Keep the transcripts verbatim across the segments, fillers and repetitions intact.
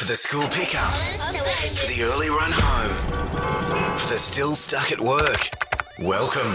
the school pickup, for the early run home, for the still stuck at work. Welcome.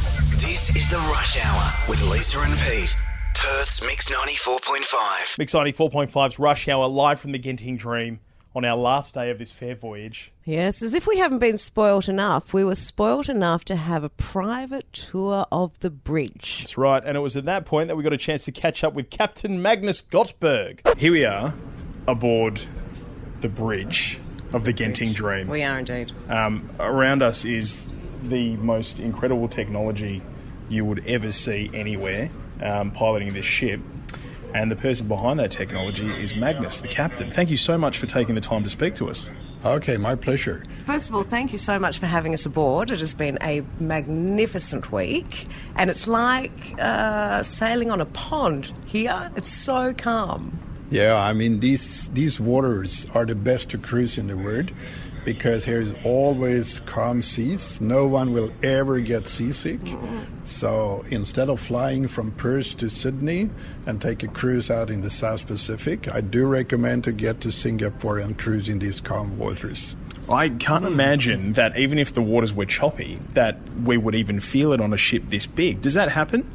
This is the Rush Hour with Lisa and Pete. Perth's Mix ninety-four point five. Mix ninety-four point five's Rush Hour live from the Genting Dream on our last day of this fair voyage. Yes, as if we haven't been spoilt enough. We were spoilt enough to have a private tour of the bridge. That's right, and it was at that point that we got a chance to catch up with Captain Magnus Gottsberg. Here we are aboard the bridge of the Genting Dream. We are indeed. Um, around us is the most incredible technology you would ever see anywhere um, piloting this ship. And the person behind that technology is Magnus, the captain. Thank you so much for taking the time to speak to us. Okay, my pleasure. First of all, thank you so much for having us aboard. It has been a magnificent week, and it's like uh, sailing on a pond here. It's so calm. Yeah, I mean, these these waters are the best to cruise in the world because there's always calm seas. No one will ever get seasick. Mm. So instead of flying from Perth to Sydney and take a cruise out in the South Pacific, I do recommend to get to Singapore and cruise in these calm waters. I can't imagine that even if the waters were choppy, that we would even feel it on a ship this big. Does that happen?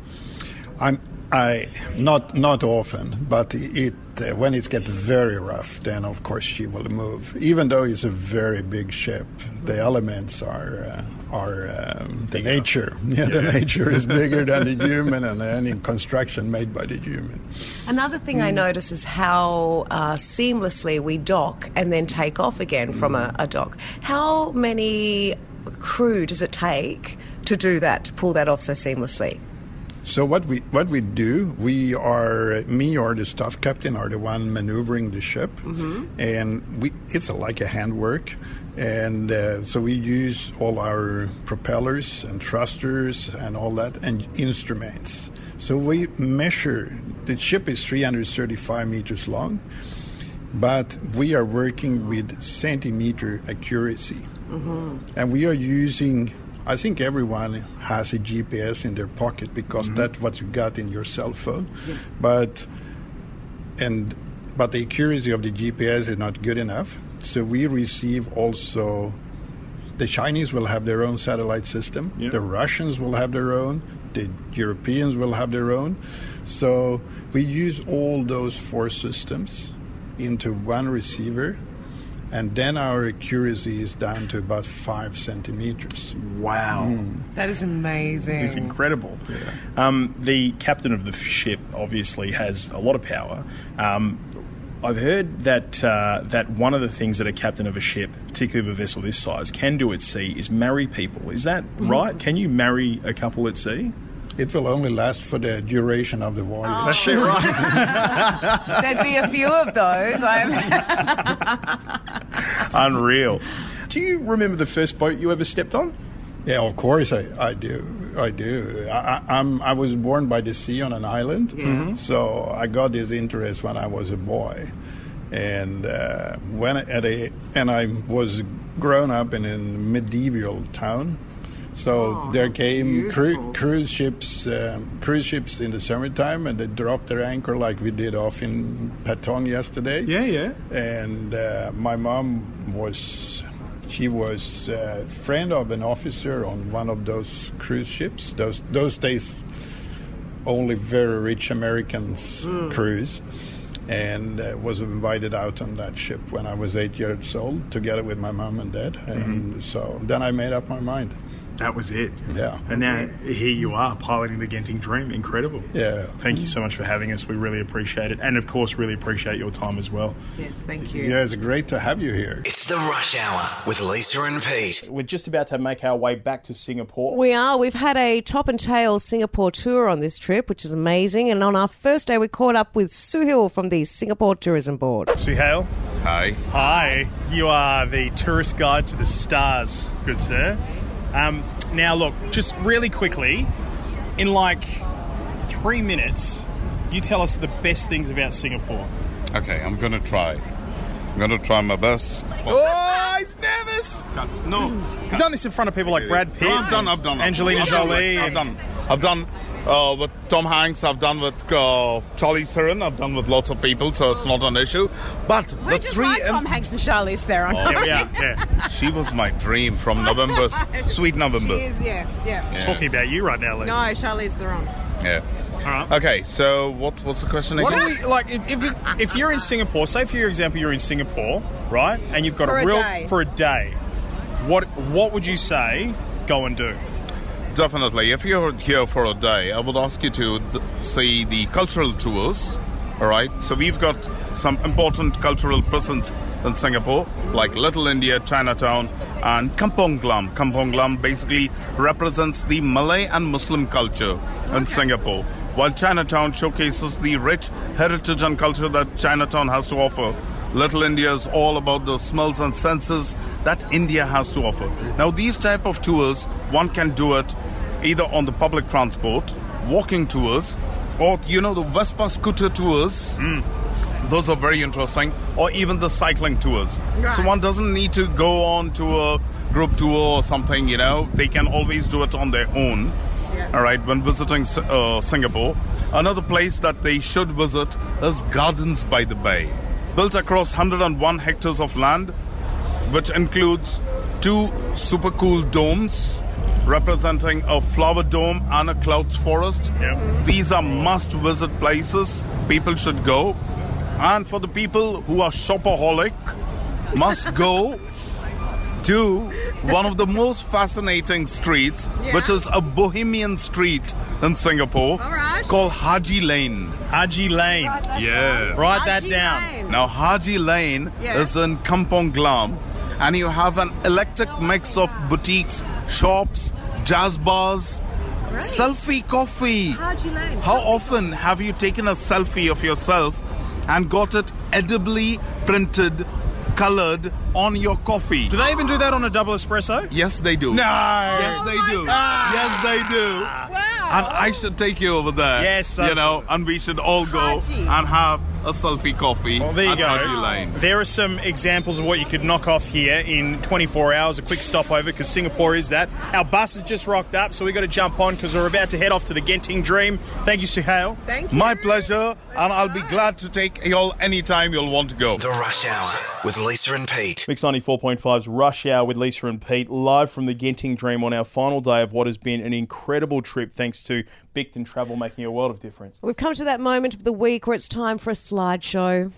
I'm I not not often, but it uh, when it gets very rough, then of course she will move. Even though it's a very big ship, the elements are uh, are um, the nature. Yeah, yeah, the nature is bigger than the human, and any construction made by the human. Another thing mm. I notice is how uh, seamlessly we dock and then take off again from mm. a, a dock. How many crew does it take to do that, to pull that off so seamlessly? So what we what we do, we are, me or the staff captain are the one maneuvering the ship, mm-hmm. and we it's like a handwork, and uh, so we use all our propellers and thrusters and all that, and instruments. So we measure, the ship is three hundred thirty-five meters long, but we are working with centimeter accuracy, mm-hmm. and we are using, I think everyone has a G P S in their pocket because mm-hmm. that's what you got in your cell phone. Yeah. But and but the accuracy of the G P S is not good enough. So we receive also, the Chinese will have their own satellite system. Yeah. The Russians will have their own. The Europeans will have their own. So we use all those four systems into one receiver. And then our accuracy is down to about five centimeters. Wow. Mm. That is amazing. It's incredible. Yeah. Um, the captain of the ship obviously has a lot of power. Um, I've heard that uh, that one of the things that a captain of a ship, particularly of a vessel this size, can do at sea is marry people. Is that right? Mm. Can you marry a couple at sea? It will only last for the duration of the voyage. Oh. That's it, right? There'd be a few of those. Unreal. Do you remember the first boat you ever stepped on? Yeah, of course I, I do. I do. I, I'm, I was born by the sea on an island, yeah. mm-hmm. so I got this interest when I was a boy. And uh, when at a, and I was grown up in a medieval town. So oh, there came cru- cruise ships, um, cruise ships in the summertime, and they dropped their anchor like we did off in Patong yesterday. Yeah, yeah. And uh, my mom was, she was a friend of an officer on one of those cruise ships. Those those days, only very rich Americans mm. cruise, and uh, was invited out on that ship when I was eight years old, together with my mom and dad. And mm-hmm. so then I made up my mind. That was it. Yeah. And now here you are piloting the Genting Dream. Incredible. Yeah. Thank you so much for having us. We really appreciate it. And, of course, really appreciate your time as well. Yes, thank you. Yeah, it's great to have you here. It's the Rush Hour with Lisa and Pete. We're just about to make our way back to Singapore. We are. We've had a top and tail Singapore tour on this trip, which is amazing. And on our first day, we caught up with Suhail from the Singapore Tourism Board. Suhail. Hi. Hi. You are the tourist guide to the stars, good sir. Um, now, look, just really quickly, in like three minutes, you tell us the best things about Singapore. Okay, I'm going to try. I'm going to try my best. Oh, he's nervous. No. You've done this in front of people like Brad Pitt, no, I've done, I've done. Angelina I've Jolie. Done, I've done. I've done Uh, with Tom Hanks, I've done with uh, Charlie Theron, I've done with lots of people, so it's not an issue. But We're the just three... like Tom Hanks and Charlize Theron. Oh, Yeah, yeah, yeah. She was my dream from November, Sweet November. She is, yeah, yeah. Yeah. Talking about you right now, Lisa. No, Charlize Theron. Yeah. All right. Okay, so what? what's the question What again? do we like? If if, it, if you're in Singapore, say for your example, you're in Singapore, right, and you've got For a a real day. for a day. What what would you say? Go and do. Definitely. If you're here for a day, I would ask you to th- see the cultural tours. All right. So we've got some important cultural presence in Singapore, like Little India, Chinatown, and Kampong Glam. Kampong Glam basically represents the Malay and Muslim culture in Singapore, while Chinatown showcases the rich heritage and culture that Chinatown has to offer. Little India is all about the smells and senses that India has to offer. Now, these type of tours, one can do it either on the public transport, walking tours, or, you know, the Vespa scooter tours. Mm. Those are very interesting. Or even the cycling tours. Right. So one doesn't need to go on to a group tour or something, you know. They can always do it on their own. Yeah. All right, when visiting uh, Singapore. Another place that they should visit is Gardens by the Bay. Built across one hundred one hectares of land, which includes two super cool domes representing a flower dome and a clouds forest. Yep. These are must-visit places. People should go. And for the people who are shopaholic, must go to one of the most fascinating streets, Yeah. which is a bohemian street in Singapore, All right. called Haji Lane. Haji Lane. Yeah. Write that Haji down. Lane. Now, Haji Lane Yeah. is in Kampong Glam, and you have an eclectic mix of boutiques, shops, jazz bars, Great. selfie coffee. Haji Lane. How often have you taken a selfie of yourself and got it edibly printed, colored on your coffee? Do they even do that on a double espresso? Yes, they do. No. Yes, they Oh my do. God. Yes, they do. Wow. And I should take you over there. Yes, you know, absolutely. and we should all go Haji. and have a selfie coffee Well, there you at go. Haji Lane. There are some examples of what you could knock off here in twenty-four hours. A quick stopover because Singapore is that. Our bus has just rocked up, so we got to jump on because we're about to head off to the Genting Dream. Thank you, Suhail. Thank you. My pleasure, and I'll be glad to take y'all anytime you'll want to go. The Rush Hour with Lisa and Pete. Mix ninety-four point five's Rush Hour with Lisa and Pete, live from the Genting Dream on our final day of what has been an incredible trip, thanks to Bicton Travel, making a world of difference. We've come to that moment of the week where it's time for a slideshow.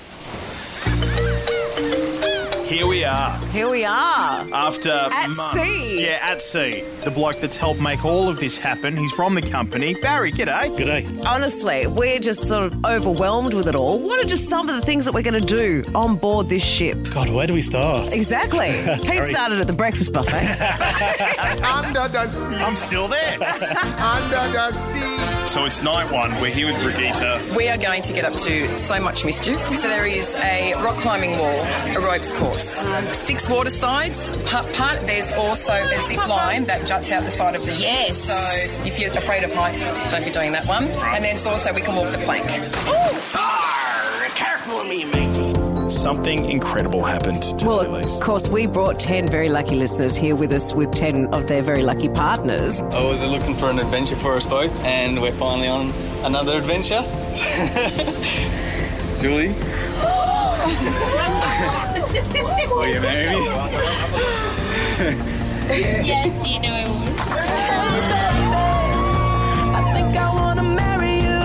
Here we are. Here we are. After At months. sea. Yeah, at sea. The bloke that's helped make all of this happen. He's from the company. Barry, g'day. G'day. Honestly, we're just sort of overwhelmed with it all. What are just some of the things that we're going to do on board this ship? God, where do we start? Exactly. Pete started at the breakfast buffet. Under the sea, I'm still there. under the sea. So it's night one. We're here with Brigitte. We are going to get up to so much mischief. So there is a rock climbing wall, a ropes course, six water slides. Part, part there's also a zip line that juts out the side of the ship. Yes. So if you're afraid of heights, don't be doing that one. And then it's also we can walk the plank. Careful of me, mate. Something incredible happened to Well, the Lilies. of course, we brought ten very lucky listeners here with us with ten of their very lucky partners. I was looking for an adventure for us both, and we're finally on another adventure. Julie? Will you marry me? Yes, you know I will. I think I want to marry you.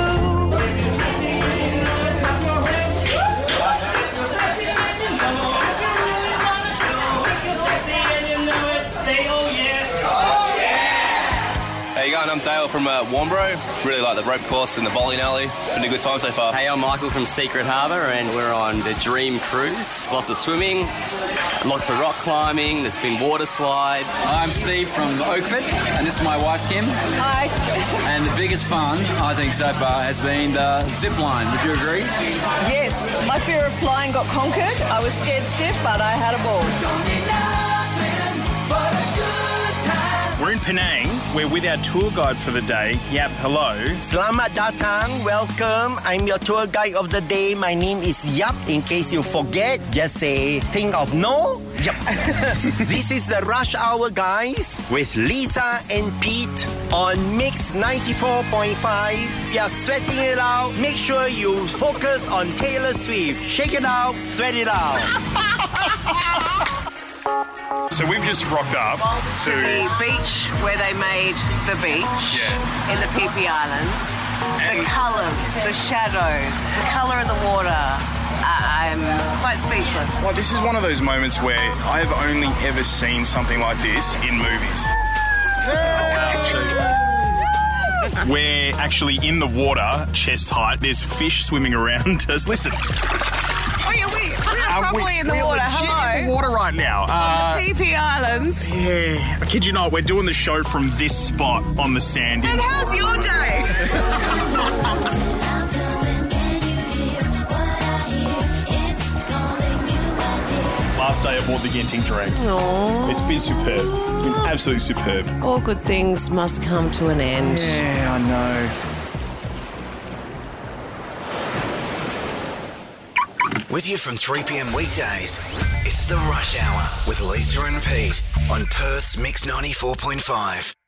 How you going? I'm Dale from uh, Warnbro. Really like the rope course and the bowling alley. Been a good time so far. Hey, I'm Michael from Secret Harbour, and we're on the Dream Cruise. Lots of swimming, lots of rock climbing, there's been water slides. I'm Steve from Oakford, and this is my wife Kim. Hi. And the biggest fun, I think, so far has been the zip line. Would you agree? Yes, my fear of flying got conquered. I was scared stiff, but I had a ball. We're We're in Penang. We're with our tour guide for the day. Yap, hello. Selamat datang. Welcome. I'm your tour guide of the day. My name is Yap. In case you forget, just say, think of no. Yep. This is the Rush Hour, guys, with Lisa and Pete on Mix ninety-four point five. Yeah, sweating it out. Make sure you focus on Taylor Swift. Shake it out, sweat it out. So we've just rocked up to, to the beach where they made the beach Yeah. in the Phi Phi Islands. And the colours, the shadows, the colour of the water. I'm quite speechless. Well, this is one of those moments where I've only ever seen something like this in movies. We're actually in the water, chest height. There's fish swimming around us. Listen. Oh, yeah, we, we're Uh, probably we- in the we're water. legit Hello. in the water right now. Uh, On the Phi Phi Islands. yeah. I kid you not, we're doing the show from this spot on the sand. And how's your day? Last day aboard the Genting Dream. Aww. It's been superb. It's been absolutely superb. All good things must come to an end. Yeah, I know. With you from three p.m. weekdays, it's The Rush Hour with Lisa and Pete on Perth's Mix ninety-four point five.